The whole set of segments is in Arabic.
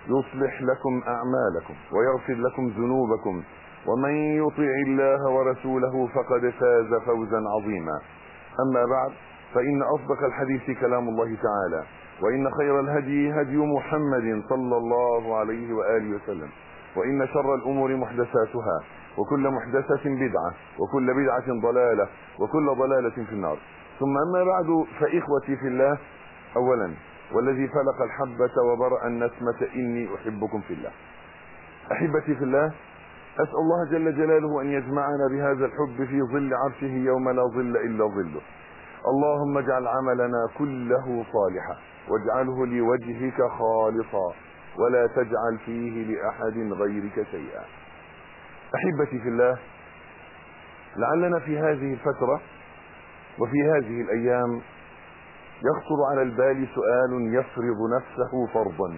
يصلح لكم أعمالكم ويغفر لكم ذنوبكم، ومن يطع الله ورسوله فقد فاز فوزا عظيما. أما بعد، فإن أصدق الحديث كلام الله تعالى، وإن خير الهدي هدي محمد صلى الله عليه وآله وسلم، وإن شر الأمور محدثاتها، وكل محدثة بدعة، وكل بدعة ضلالة، وكل ضلالة في النار. ثم أما بعد، فإخوتي في الله، أولا والذي فلق الحبة وبرأ النسمة إني أحبكم في الله. أحبتي في الله، أسأل الله جل جلاله أن يجمعنا بهذا الحب في ظل عرشه يوم لا ظل إلا ظله. اللهم اجعل عملنا كله صالحا، واجعله لوجهك خالصا، ولا تجعل فيه لأحد غيرك شيئا. أحبتي في الله، لعلنا في هذه الفترة وفي هذه الأيام يخطر على البال سؤال يفرض نفسه فرضا: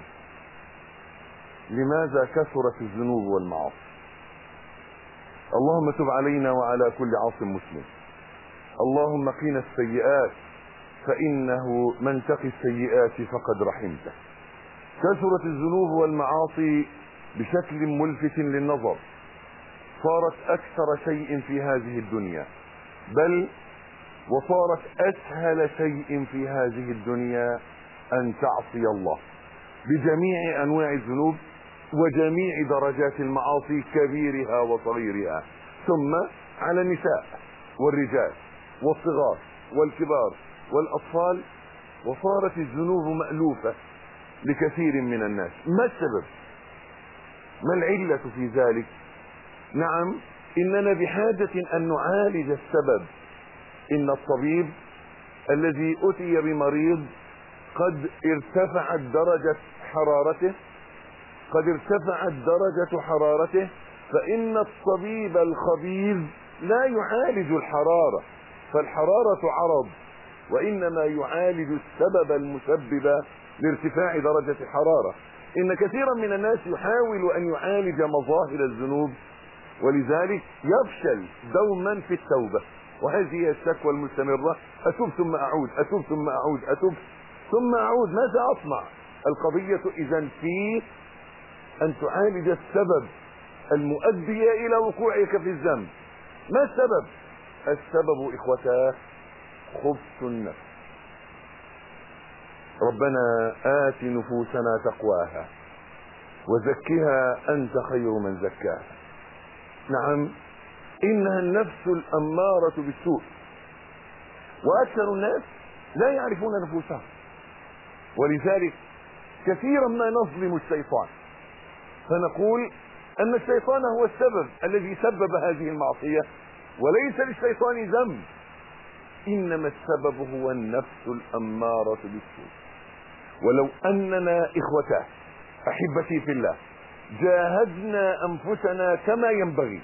لماذا كثرت الذنوب والمعاصي؟ اللهم تب علينا وعلى كل عاص مسلم. اللهم قنا السيئات، فإنه من تقي السيئات فقد رحمته. كثرت الذنوب والمعاصي بشكل ملفت للنظر، صارت أكثر شيء في هذه الدنيا، بل وصارت أسهل شيء في هذه الدنيا أن تعصي الله بجميع أنواع الذنوب وجميع درجات المعاصي، كبيرها وصغيرها، ثم على النساء والرجال والصغار والكبار والأطفال. وصارت الذنوب مألوفة لكثير من الناس. ما السبب؟ ما العلة في ذلك؟ نعم، إننا بحاجة أن نعالج السبب. إن الطبيب الذي أتي بمريض قد ارتفعت درجة حرارته، فإن الطبيب الخبير لا يعالج الحرارة، فالحرارة عرض، وإنما يعالج السبب المسبب لارتفاع درجة الحرارة. إن كثيرا من الناس يحاول أن يعالج مظاهر الذنوب، ولذلك يفشل دوما في التوبة، وهذه هي الشكوى المستمرة: أتوب ثم أعود، أتوب ثم أعود، أتوب ثم أعود. ماذا أصنع؟ القضية إذن في أن تعالج السبب المؤدي إلى وقوعك في الذنب. ما السبب؟ السبب إخوتاه خبث النفس. ربنا آت نفوسنا تقواها وزكها أنت خير من زكاها. نعم، إنها النفس الأمارة بالسوء، وأكثر الناس لا يعرفون نفوسهم، ولذلك كثيرا ما نظلم الشيطان، فنقول أن الشيطان هو السبب الذي سبب هذه المعصية، وليس للشيطان ذنب، إنما السبب هو النفس الأمارة بالسوء. ولو أننا إخوته أحبتي في الله جاهدنا أنفسنا كما ينبغي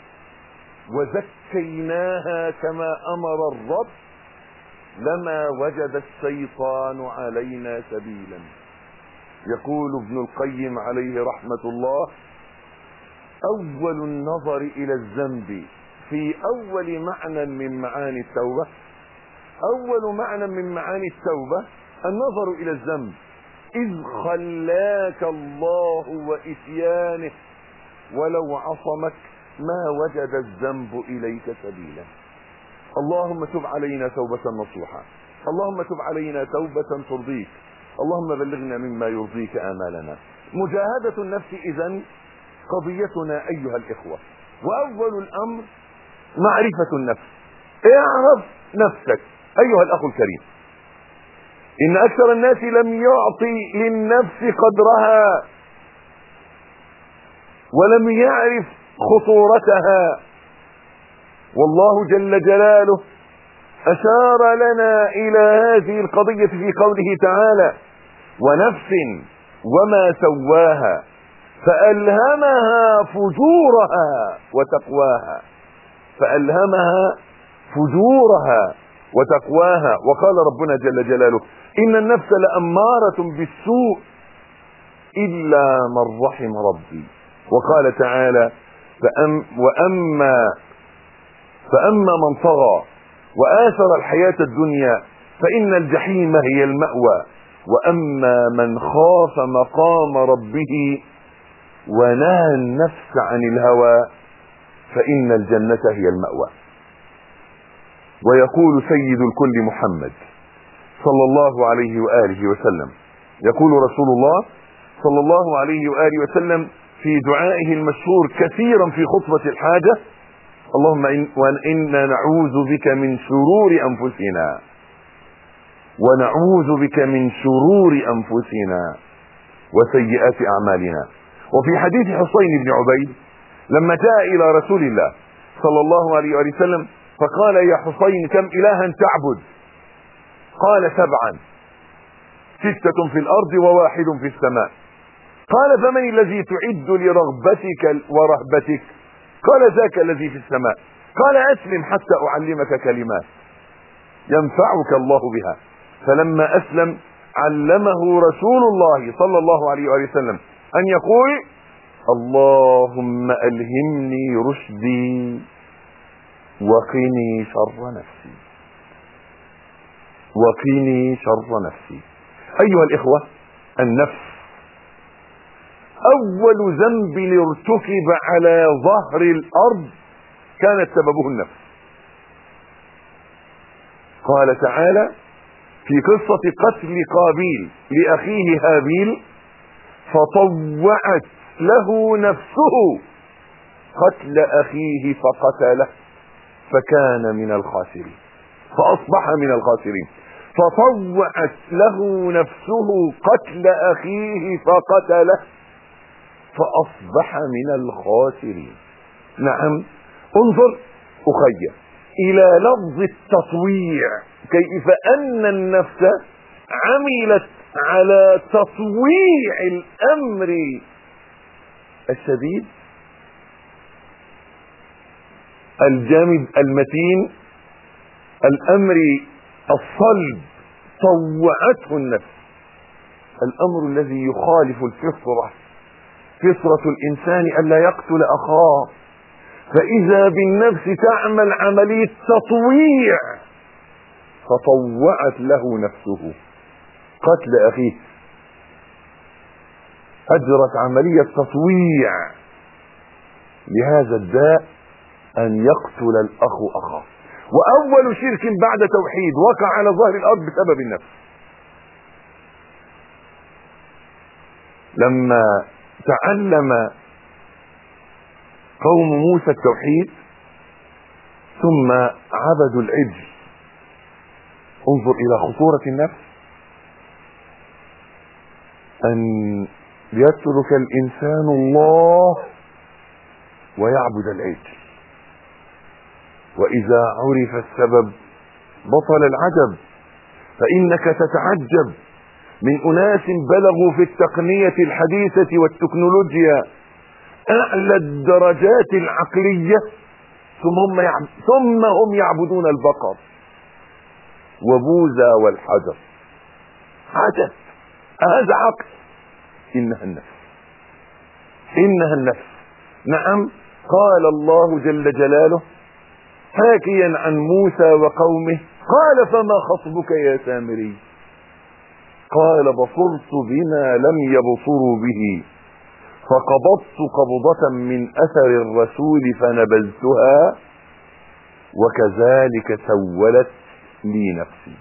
وزكيناها كما أمر الرب، لما وجد الشيطان علينا سبيلا. يقول ابن القيم عليه رحمة الله: أول النظر إلى الذنب في أول معنى من معاني التوبة، أول معنى من معاني التوبة النظر إلى الذنب، إذ خلاك الله وإتيانه، ولو عصمك ما وجد الذنب إليك سبيلا. اللهم تب علينا توبة نصوحة، اللهم تب علينا توبة ترضيك، اللهم بلغنا مما يرضيك آمالنا. مجاهدة النفس إذن قضيتنا أيها الإخوة، وأول الأمر معرفة النفس. اعرف نفسك أيها الأخ الكريم. إن أكثر الناس لم يعطي للنفس قدرها، ولم يعرف خطورتها. والله جل جلاله أشار لنا إلى هذه القضية في قوله تعالى: ونفس وما سواها فألهمها فجورها وتقواها، فألهمها فجورها وتقواها. وقال ربنا جل جلاله: إن النفس لأمارة بالسوء إلا من رحم ربي. وقال تعالى: فأما من طغى وآثر الحياة الدنيا فإن الجحيم هي المأوى، وأما من خاف مقام ربه ونهى النفس عن الهوى فإن الجنة هي المأوى. ويقول سيد الكل محمد صلى الله عليه وآله وسلم، يقول رسول الله صلى الله عليه وآله وسلم في دعائه المشهور كثيرا في خطبة الحاجة: اللهم إنا نعوذ بك من شرور أنفسنا ونعوذ بك من شرور أنفسنا وسيئات أعمالنا. وفي حديث حسين بن عبيد لما جاء إلى رسول الله صلى الله عليه وسلم فقال: يا حسين كم إلها تعبد؟ قال: 7، 6 في الأرض وواحد في السماء. قال: فمن الذي تعد لرغبتك ورهبتك؟ قال: ذاك الذي في السماء. قال: أسلم حتى أعلمك كلمات ينفعك الله بها. فلما أسلم علمه رسول الله صلى الله عليه وسلم أن يقول: اللهم ألهمني رشدي وقني شر نفسي، وقني شر نفسي. أيها الإخوة، النفس أول ذنب ارتكب على ظهر الأرض كانت سببه النفس. قال تعالى في قصة قتل قابيل لأخيه هابيل: فطوعت له نفسه قتل أخيه فقتله فكان من الخاسرين، فأصبح من الخاسرين. فطوعت له نفسه قتل أخيه فقتله فأصبح من الخاسرين. نعم، انظر أخي إلى لفظ التطويع، كيف أن النفس عملت على تطويع الأمر الشديد الجامد المتين، الأمر الصلب، طوعته النفس. الأمر الذي يخالف الفطرة، فطرة الإنسان ألا يقتل أخاه، فإذا بالنفس تعمل عملية تطويع، فطوعت له نفسه قتل أخيه، أجرت عملية تطويع لهذا الداء أن يقتل الأخ أخاه. وأول شرك بعد توحيد وقع على ظهر الأرض بسبب النفس. لما تعلم قوم موسى التوحيد ثم عبدوا العجل، انظر إلى خطورة النفس، أن يترك الإنسان الله ويعبد العجل. وإذا عرف السبب بطل العجب، فإنك تتعجب من أناس بلغوا في التقنية الحديثة والتكنولوجيا أعلى الدرجات العقلية، ثم هم يعبدون البقر وبوذا والحجر. عجب، هذا عقل؟ إنها النفس، إنها النفس. نعم، قال الله جل جلاله حاكيا عن موسى وقومه: قال فما خطبك يا سامري؟ قال بصرت بما لم يبصروا به فقبضت قبضة من أثر الرسول فنبذتها وكذلك سولت لي نفسي،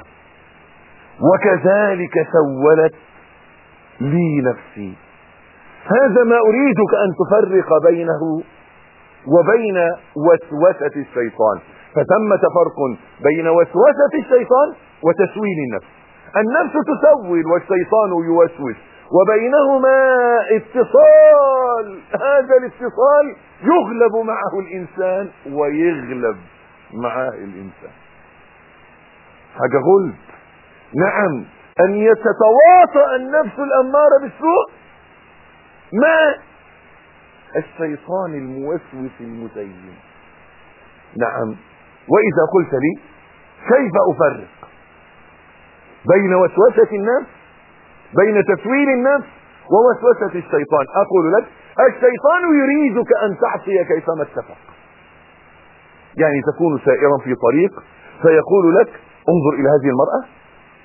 وكذلك سولت لي نفسي. هذا ما أريدك أن تفرق بينه وبين وسوسة الشيطان. فثمة فرق بين وسوسة الشيطان وتسويل النفس. النفس تسول والشيطان يوسوس، وبينهما اتصال. هذا الاتصال يغلب معه الإنسان ويغلب معه الإنسان. حاجة غلب. نعم، أن يتواطأ النفس الأمارة بالسوء مع الشيطان الموسوس المزين. نعم، وإذا قلت لي كيف أفرق بين وسوسة النفس، بين تسويل النفس ووسوسة الشيطان، أقول لك الشيطان يريدك أن تعصي كيفما اتفق. يعني تكون سائرا في طريق فيقول لك انظر إلى هذه المرأة،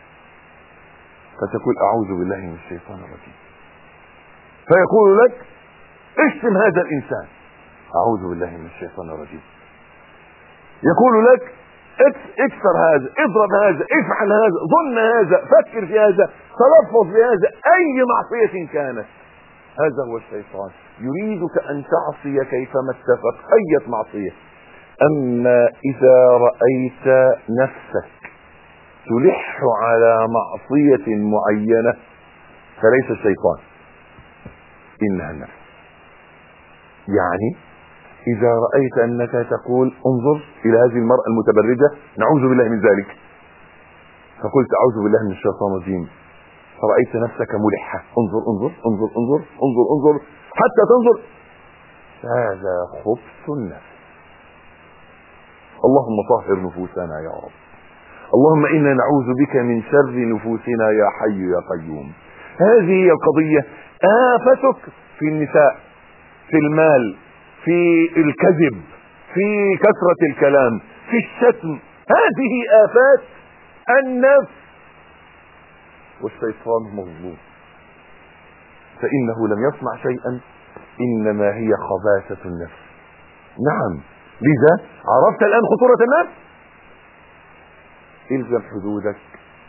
فتقول أعوذ بالله من الشيطان الرجيم، فيقول لك اشتم هذا الانسان. اعوذ بالله من الشيطان الرجيم. يقول لك اكسر هذا، اضرب هذا، افعل هذا، ظن هذا، فكر في هذا، تلفظ بهذا، اي معصية كانت. هذا هو الشيطان يريدك ان تعصي كيفما اتفق اي معصية. اما اذا رأيت نفسك تلح على معصية معينة فليس الشيطان، انها النفس. يعني اذا رأيت انك تقول انظر الى هذه المرأة المتبرجة، نعوذ بالله من ذلك، فقلت اعوذ بالله من الشيطان الرجيم، فرأيت نفسك ملحة، انظر انظر انظر انظر انظر انظر حتى تنظر، هذا خبث النفس. اللهم طهر نفوسنا يا رب. اللهم انا نعوذ بك من شر نفوسنا يا حي يا قيوم. هذه هي القضية. آفتك في النساء، في المال، في الكذب، في كثرة الكلام، في الشتم، هذه آفات النفس. والشيطان مظلوم فإنه لم يصنع شيئا، إنما هي خباثة النفس. نعم، لذا عرفت الآن خطورة النفس. الزم حدودك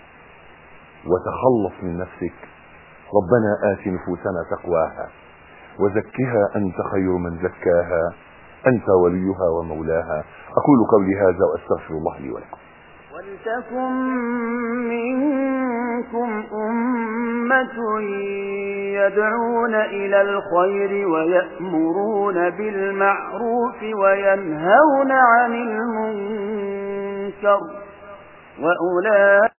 وتخلص من نفسك. ربنا آت نفوسنا تقواها وزكها أنت خير من زكاها، أنت وليها ومولاها. أقول قولي هذا وأستغفر الله لي ولكم. ولتكن منكم أمة يدعون إلى الخير ويأمرون بالمعروف وينهون عن المنكر وأولئك